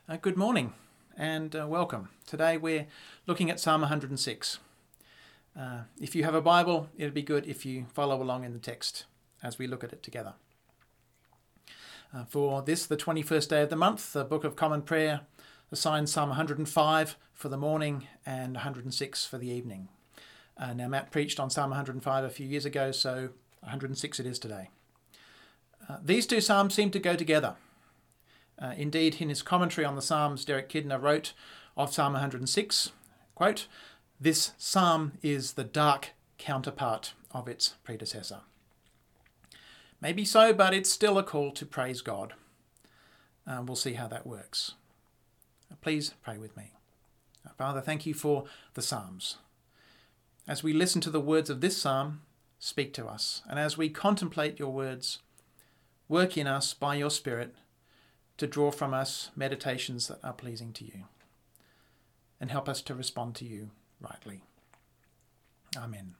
Good morning and welcome. Today we're looking at Psalm 106. If you have a Bible, it'd be good if you follow along in the text as we look at it together. For this, the 21st day of the month, the Book of Common Prayer assigns Psalm 105 for the morning and 106 for the evening. Now Matt preached on Psalm 105 a few years ago, so 106 it is today. These two psalms seem to go together. Indeed, in his commentary on the Psalms, Derek Kidner wrote of Psalm 106, quote, "This psalm is the dark counterpart of its predecessor." Maybe so, but it's still a call to praise God. We'll see how that works. Please pray with me. Father, thank you for the Psalms. As we listen to the words of this psalm, speak to us. And as we contemplate your words, work in us by your Spirit to draw from us meditations that are pleasing to you, and help us to respond to you rightly. Amen.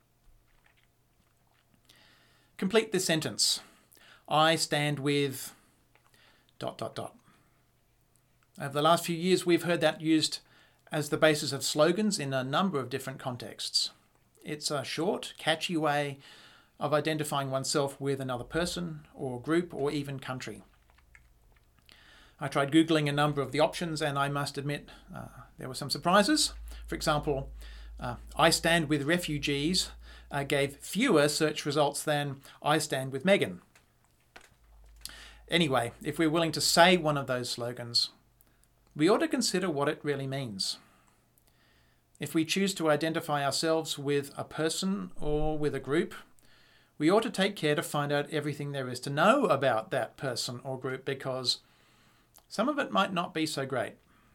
Complete this sentence. I stand with ... Over the last few years, we've heard that used as the basis of slogans in a number of different contexts. It's a short, catchy way of identifying oneself with another person or group or even country. I tried Googling a number of the options and I must admit there were some surprises. For example, I stand with refugees gave fewer search results than I stand with Meghan. Anyway, if we're willing to say one of those slogans, we ought to consider what it really means. If we choose to identify ourselves with a person or with a group, we ought to take care to find out everything there is to know about that person or group, because some of it might not be so great.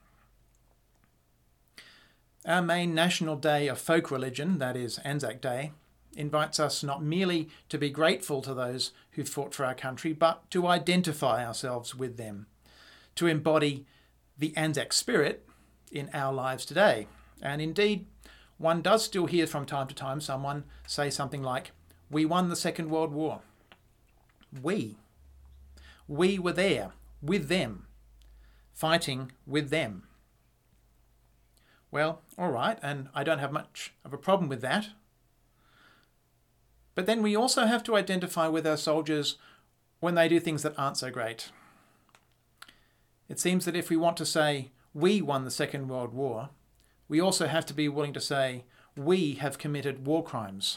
Our main national day of folk religion, that is Anzac Day, invites us not merely to be grateful to those who fought for our country, but to identify ourselves with them, to embody the Anzac spirit in our lives today. And indeed, one does still hear from time to time someone say something like, "We won the Second World War." We were there with them, fighting with them. Well, all right, and I don't have much of a problem with that. But then we also have to identify with our soldiers when they do things that aren't so great. It seems that if we want to say we won the Second World War, we also have to be willing to say we have committed war crimes.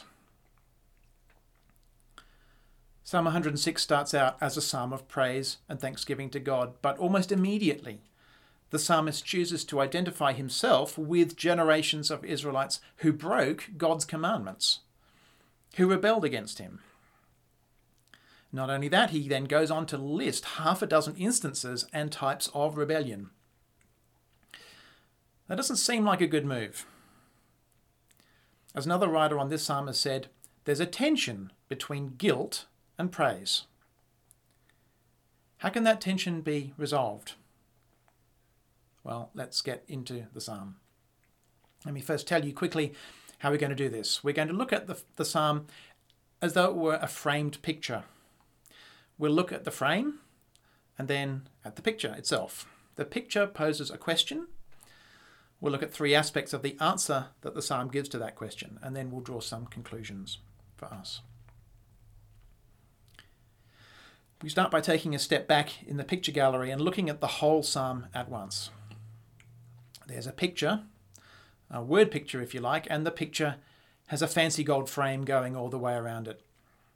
Psalm 106 starts out as a psalm of praise and thanksgiving to God, but almost immediately the psalmist chooses to identify himself with generations of Israelites who broke God's commandments, who rebelled against him. Not only that, he then goes on to list half a dozen instances and types of rebellion. That doesn't seem like a good move. As another writer on this psalm has said, there's a tension between guilt and praise. How can that tension be resolved? Well, let's get into the psalm. Let me first tell you quickly how we're going to do this. We're going to look at the psalm as though it were a framed picture. We'll look at the frame and then at the picture itself. The picture poses a question. We'll look at three aspects of the answer that the psalm gives to that question, and then we'll draw some conclusions for us. We start by taking a step back in the picture gallery and looking at the whole psalm at once. There's a picture, a word picture if you like, and the picture has a fancy gold frame going all the way around it.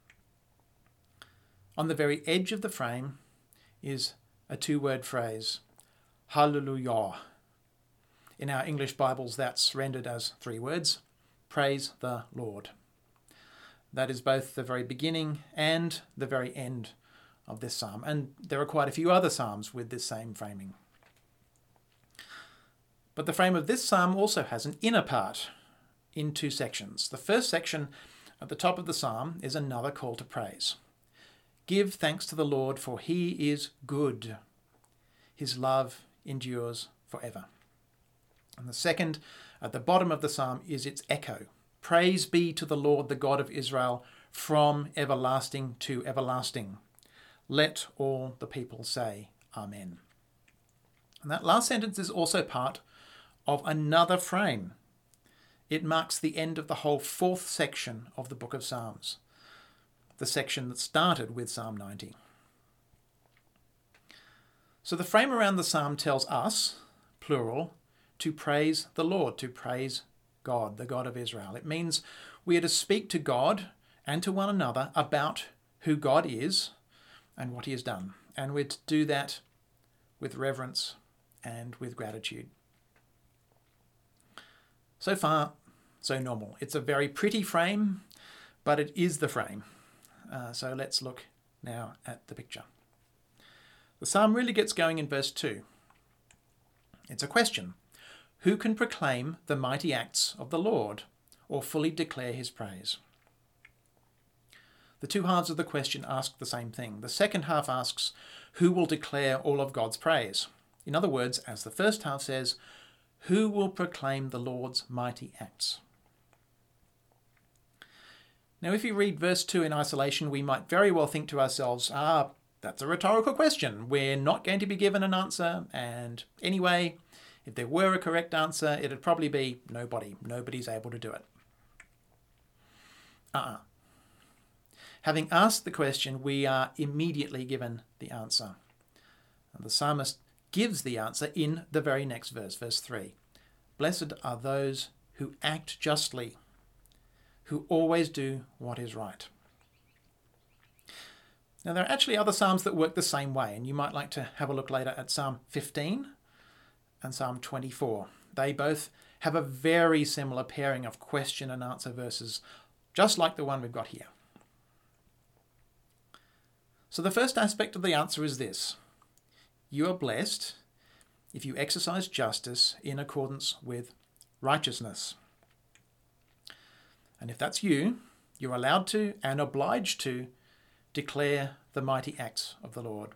On the very edge of the frame is a two-word phrase, Hallelujah. In our English Bibles, that's rendered as three words, praise the Lord. That is both the very beginning and the very end of this psalm, and there are quite a few other psalms with this same framing. But the frame of this psalm also has an inner part in two sections. The first section at the top of the psalm is another call to praise. Give thanks to the Lord, for he is good. His love endures forever. And the second, at the bottom of the psalm, is its echo. Praise be to the Lord, the God of Israel, from everlasting to everlasting. Let all the people say, Amen. And that last sentence is also part of another frame. It marks the end of the whole fourth section of the book of Psalms, the section that started with Psalm 90. So the frame around the psalm tells us, plural, to praise the Lord, to praise God, the God of Israel. It means we are to speak to God and to one another about who God is and what he has done. And we're to do that with reverence and with gratitude. So far, so normal. It's a very pretty frame, but it is the frame. So let's look now at the picture. The psalm really gets going in verse 2. It's a question. Who can proclaim the mighty acts of the Lord or fully declare his praise? The two halves of the question ask the same thing. The second half asks, who will declare all of God's praise? In other words, as the first half says, who will proclaim the Lord's mighty acts? Now, if you read verse 2 in isolation, we might very well think to ourselves, that's a rhetorical question. We're not going to be given an answer, and anyway, if there were a correct answer, it'd probably be nobody. Nobody's able to do it. Having asked the question, we are immediately given the answer. And the psalmist gives the answer in the very next verse, verse 3. Blessed are those who act justly, who always do what is right. Now, there are actually other psalms that work the same way, and you might like to have a look later at Psalm 15 and Psalm 24. They both have a very similar pairing of question and answer verses, just like the one we've got here. So the first aspect of the answer is this. You are blessed if you exercise justice in accordance with righteousness. And if that's you, you're allowed to and obliged to declare the mighty acts of the Lord.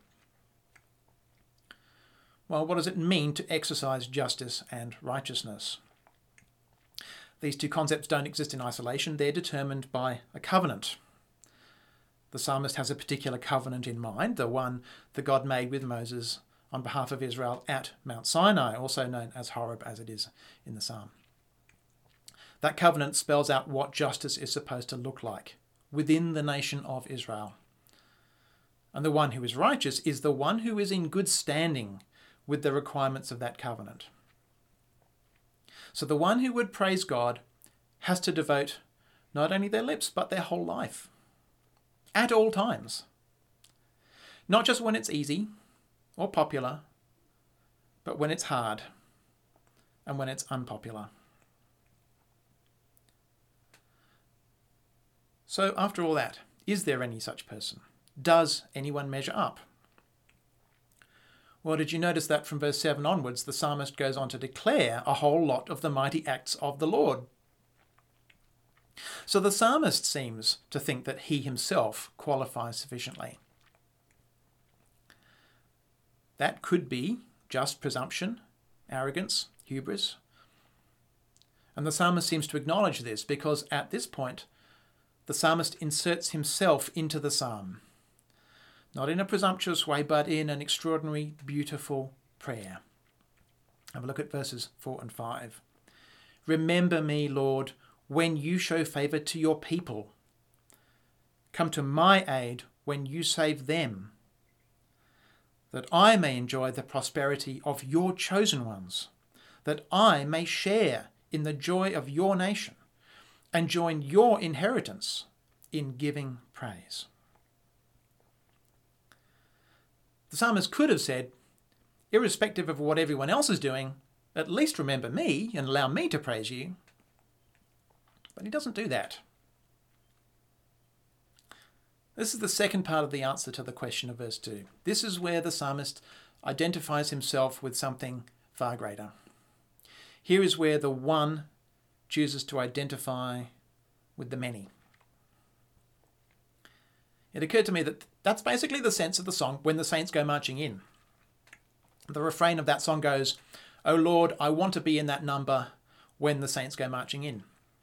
Well, what does it mean to exercise justice and righteousness? These two concepts don't exist in isolation. They're determined by a covenant. The psalmist has a particular covenant in mind, the one that God made with Moses on behalf of Israel at Mount Sinai, also known as Horeb as it is in the psalm. That covenant spells out what justice is supposed to look like within the nation of Israel. And the one who is righteous is the one who is in good standing with the requirements of that covenant. So the one who would praise God has to devote not only their lips, but their whole life, at all times. Not just when it's easy or popular, but when it's hard and when it's unpopular. So after all that, is there any such person? Does anyone measure up? Well, did you notice that from verse 7 onwards, the psalmist goes on to declare a whole lot of the mighty acts of the Lord? So the psalmist seems to think that he himself qualifies sufficiently. That could be just presumption, arrogance, hubris. And the psalmist seems to acknowledge this because at this point, the psalmist inserts himself into the psalm. Not in a presumptuous way, but in an extraordinary, beautiful prayer. Have a look at verses 4 and 5. Remember me, Lord, when you show favour to your people. Come to my aid when you save them, that I may enjoy the prosperity of your chosen ones, that I may share in the joy of your nation and join your inheritance in giving praise. The psalmist could have said, irrespective of what everyone else is doing, at least remember me and allow me to praise you. But he doesn't do that. This is the second part of the answer to the question of verse 2. This is where the psalmist identifies himself with something far greater. Here is where the one chooses to identify with the many. It occurred to me that that's basically the sense of the song When the Saints Go Marching In. The refrain of that song goes, "O Lord, I want to be in that number when the saints go marching in."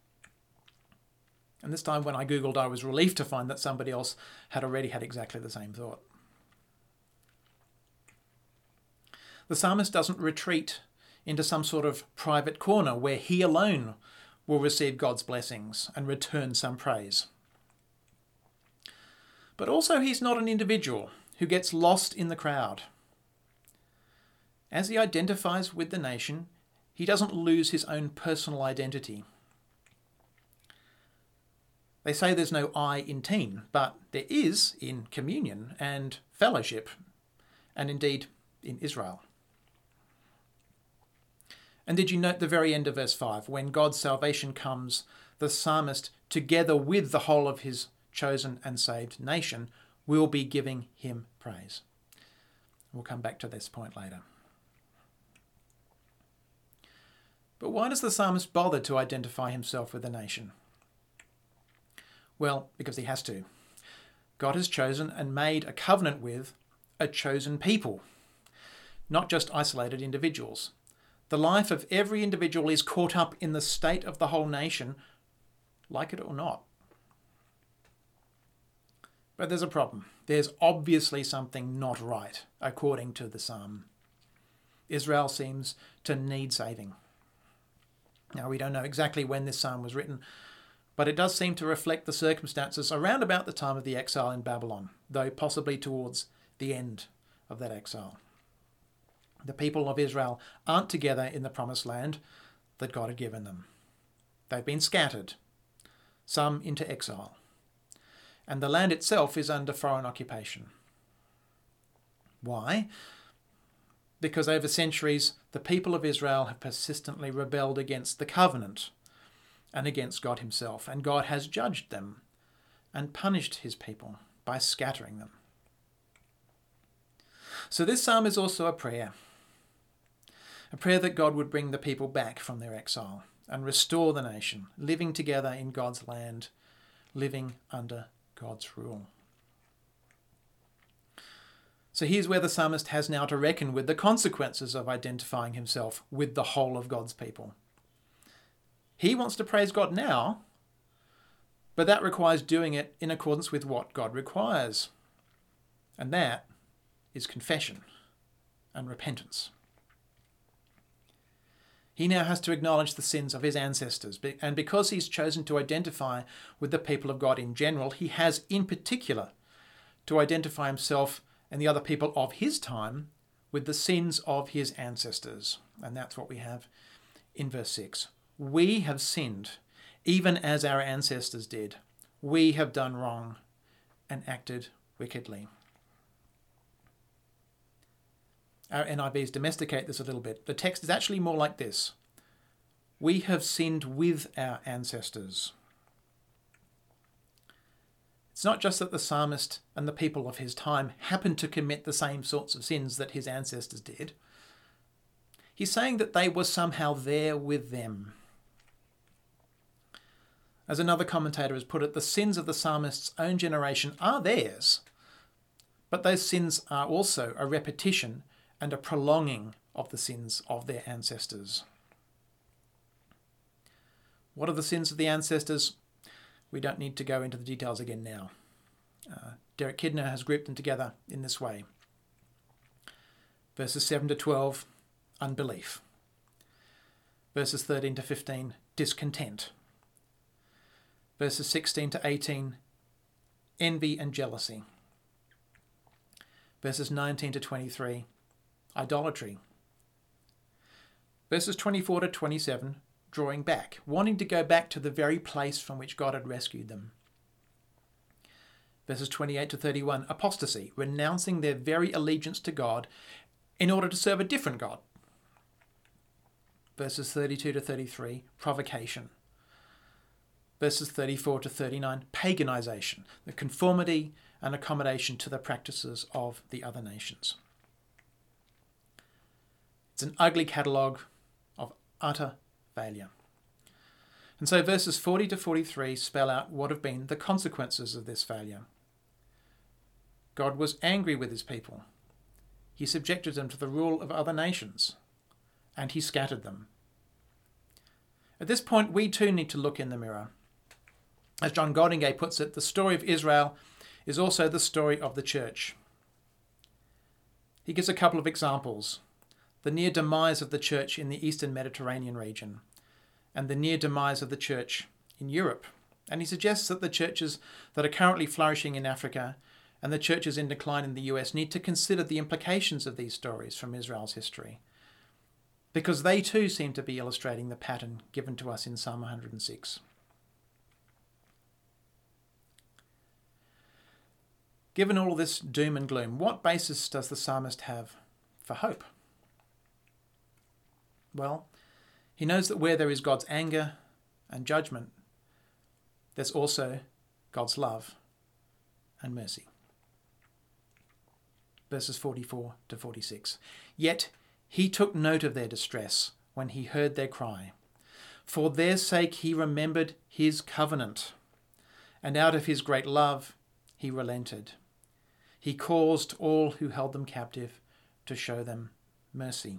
And this time when I Googled, I was relieved to find that somebody else had already had exactly the same thought. The psalmist doesn't retreat into some sort of private corner where he alone will receive God's blessings and return some praise. But also he's not an individual who gets lost in the crowd. As he identifies with the nation, he doesn't lose his own personal identity. They say there's no I in team, but there is in communion and fellowship, and indeed in Israel. And did you note the very end of verse 5? When God's salvation comes, the psalmist, together with the whole of his chosen and saved nation, will be giving him praise. We'll come back to this point later. But why does the psalmist bother to identify himself with the nation? Well, because he has to. God has chosen and made a covenant with a chosen people, not just isolated individuals. The life of every individual is caught up in the state of the whole nation, like it or not. But there's a problem. There's obviously something not right, according to the psalm. Israel seems to need saving. Now, we don't know exactly when this psalm was written, but it does seem to reflect the circumstances around about the time of the exile in Babylon, though possibly towards the end of that exile. The people of Israel aren't together in the promised land that God had given them. They've been scattered, some into exile, and the land itself is under foreign occupation. Why? Because over centuries, the people of Israel have persistently rebelled against the covenant and against God himself, and God has judged them and punished his people by scattering them. So this psalm is also a prayer that God would bring the people back from their exile and restore the nation, living together in God's land, living under God's rule. So here's where the psalmist has now to reckon with the consequences of identifying himself with the whole of God's people. He wants to praise God now, but that requires doing it in accordance with what God requires. And that is confession and repentance. He now has to acknowledge the sins of his ancestors, and because he's chosen to identify with the people of God in general, he has in particular to identify himself and the other people of his time with the sins of his ancestors. And that's what we have in verse 6. We have sinned, even as our ancestors did. We have done wrong and acted wickedly. Our NIVs domesticate this a little bit. The text is actually more like this. We have sinned with our ancestors. It's not just that the psalmist and the people of his time happened to commit the same sorts of sins that his ancestors did. He's saying that they were somehow there with them. As another commentator has put it, the sins of the psalmist's own generation are theirs, but those sins are also a repetition and a prolonging of the sins of their ancestors. What are the sins of the ancestors? We don't need to go into the details again now. Derek Kidner has grouped them together in this way. Verses 7 to 12, unbelief. Verses 13 to 15, discontent. Verses 16 to 18, envy and jealousy. Verses 19 to 23, idolatry. Verses 24 to 27, drawing back, wanting to go back to the very place from which God had rescued them. Verses 28 to 31, apostasy, renouncing their very allegiance to God in order to serve a different God. Verses 32 to 33, provocation. Verses 34 to 39, paganization, the conformity and accommodation to the practices of the other nations. It's an ugly catalogue of utter failure. And so verses 40 to 43 spell out what have been the consequences of this failure. God was angry with his people. He subjected them to the rule of other nations, and he scattered them. At this point, we too need to look in the mirror. As John Goldingay puts it, the story of Israel is also the story of the church. He gives a couple of examples. the near demise of the church in the eastern Mediterranean region and the near demise of the church in Europe. And he suggests that the churches that are currently flourishing in Africa and the churches in decline in the US need to consider the implications of these stories from Israel's history, because they too seem to be illustrating the pattern given to us in Psalm 106. Given all this doom and gloom, what basis does the psalmist have for hope? Well, he knows that where there is God's anger and judgment, there's also God's love and mercy. Verses 44 to 46. Yet he took note of their distress when he heard their cry. For their sake he remembered his covenant, and out of his great love he relented. He caused all who held them captive to show them mercy.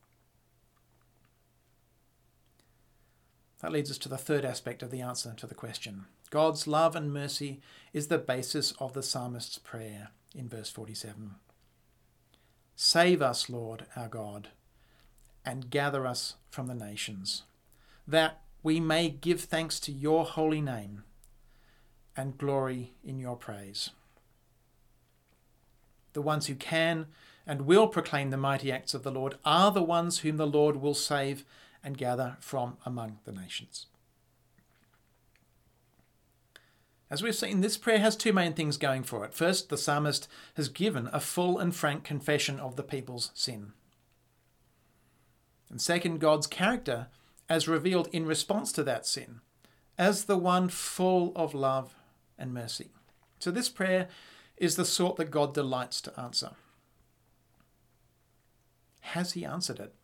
That leads us to the third aspect of the answer to the question. God's love and mercy is the basis of the psalmist's prayer in verse 47. Save us, Lord our God, and gather us from the nations, that we may give thanks to your holy name and glory in your praise. The ones who can and will proclaim the mighty acts of the Lord are the ones whom the Lord will save and gather from among the nations. As we've seen, this prayer has two main things going for it. First, the psalmist has given a full and frank confession of the people's sin. And second, God's character as revealed in response to that sin, as the one full of love and mercy. So this prayer is the sort that God delights to answer. Has he answered it?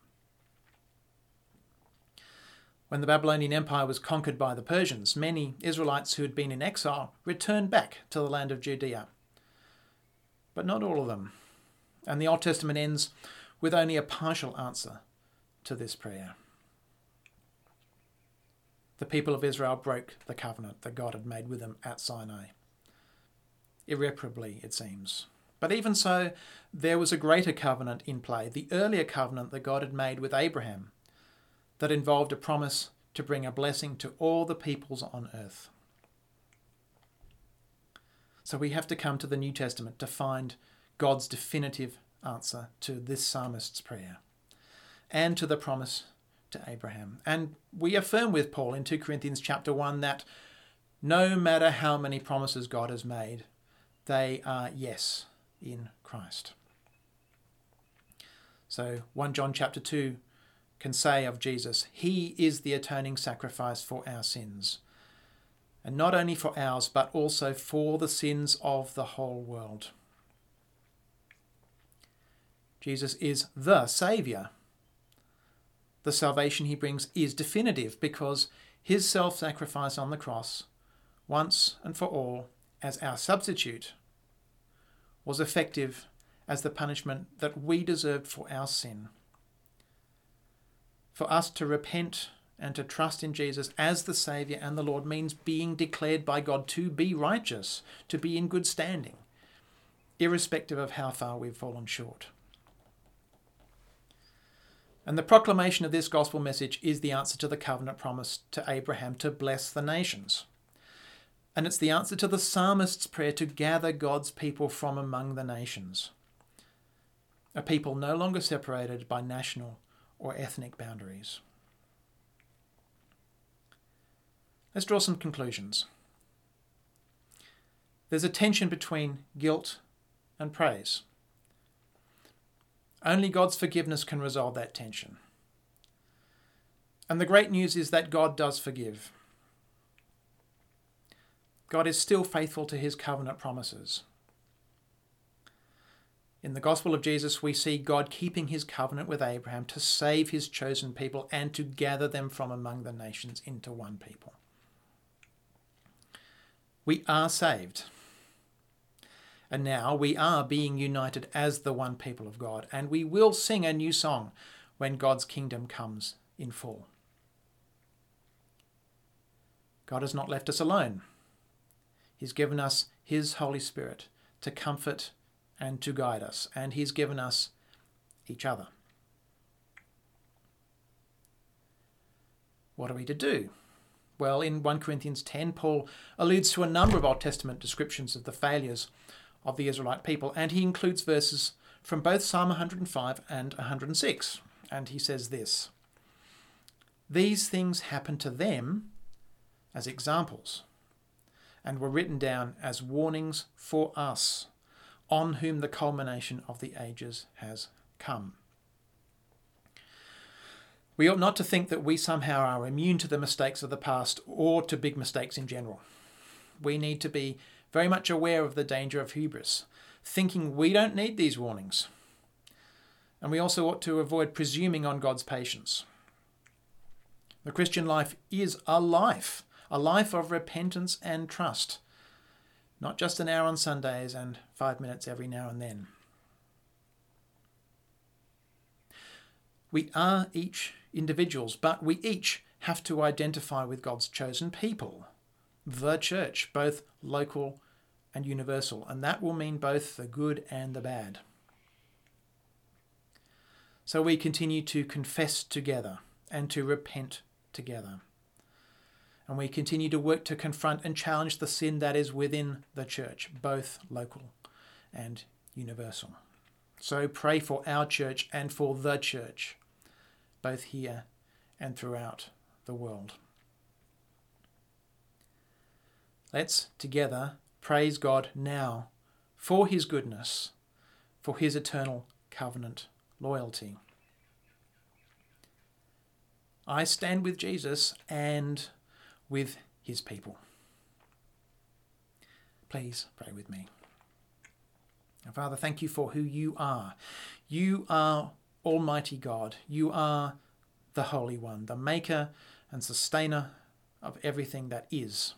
When the Babylonian Empire was conquered by the Persians, many Israelites who had been in exile returned back to the land of Judea. But not all of them. And the Old Testament ends with only a partial answer to this prayer. The people of Israel broke the covenant that God had made with them at Sinai. Irreparably, it seems. But even so, there was a greater covenant in play, the earlier covenant that God had made with Abraham, that involved a promise to bring a blessing to all the peoples on earth. So we have to come to the New Testament to find God's definitive answer to this psalmist's prayer and to the promise to Abraham. And we affirm with Paul in 2 Corinthians chapter 1 that no matter how many promises God has made, they are yes in Christ. So 1 John chapter 2 can say of Jesus, he is the atoning sacrifice for our sins. And not only for ours, but also for the sins of the whole world. Jesus is the Saviour. The salvation he brings is definitive because his self-sacrifice on the cross, once and for all, as our substitute, was effective as the punishment that we deserved for our sin. For us to repent and to trust in Jesus as the Saviour and the Lord means being declared by God to be righteous, to be in good standing, irrespective of how far we've fallen short. And the proclamation of this gospel message is the answer to the covenant promise to Abraham to bless the nations. And it's the answer to the psalmist's prayer to gather God's people from among the nations, a people no longer separated by national or ethnic boundaries. Let's draw some conclusions. There's a tension between guilt and praise. Only God's forgiveness can resolve that tension. And the great news is that God does forgive. God is still faithful to his covenant promises. In the gospel of Jesus, we see God keeping his covenant with Abraham to save his chosen people and to gather them from among the nations into one people. We are saved. And now we are being united as the one people of God, and we will sing a new song when God's kingdom comes in full. God has not left us alone. He's given us his Holy Spirit to comfort and to guide us, and he's given us each other. What are we to do? Well, in 1 Corinthians 10, Paul alludes to a number of Old Testament descriptions of the failures of the Israelite people, and he includes verses from both Psalm 105 and 106. And he says this: "These things happened to them as examples, and were written down as warnings for us, on whom the culmination of the ages has come." We ought not to think that we somehow are immune to the mistakes of the past or to big mistakes in general. We need to be very much aware of the danger of hubris, thinking we don't need these warnings. And we also ought to avoid presuming on God's patience. The Christian life is a life of repentance and trust, not just an hour on Sundays and 5 minutes every now and then. We are each individuals, but we each have to identify with God's chosen people, the church, both local and universal, and that will mean both the good and the bad. So we continue to confess together and to repent together. And we continue to work to confront and challenge the sin that is within the church, both local and universal. So pray for our church and for the church, both here and throughout the world. Let's together praise God now for his goodness, for his eternal covenant loyalty. I stand with Jesus and with his people. Please pray with me. Father, thank you for who you are. You are Almighty God. You are the Holy One, the maker and sustainer of everything that is.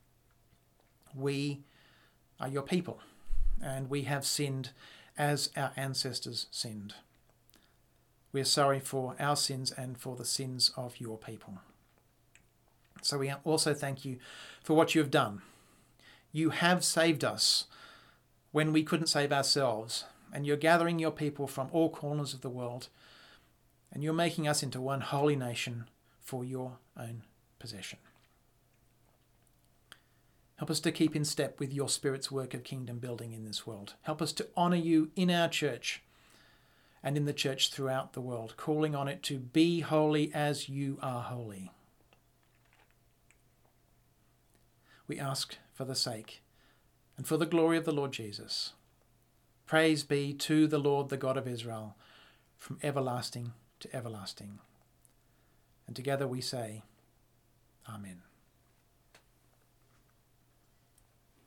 We are your people, and we have sinned as our ancestors sinned. We are sorry for our sins and for the sins of your people. So we also thank you for what you have done. You have saved us when we couldn't save ourselves, and you're gathering your people from all corners of the world, and you're making us into one holy nation for your own possession. Help us to keep in step with your Spirit's work of kingdom building in this world. Help us to honour you in our church and in the church throughout the world, calling on it to be holy as you are holy. We ask for the sake and for the glory of the Lord Jesus. Praise be to the Lord, the God of Israel, from everlasting to everlasting. And together we say, Amen.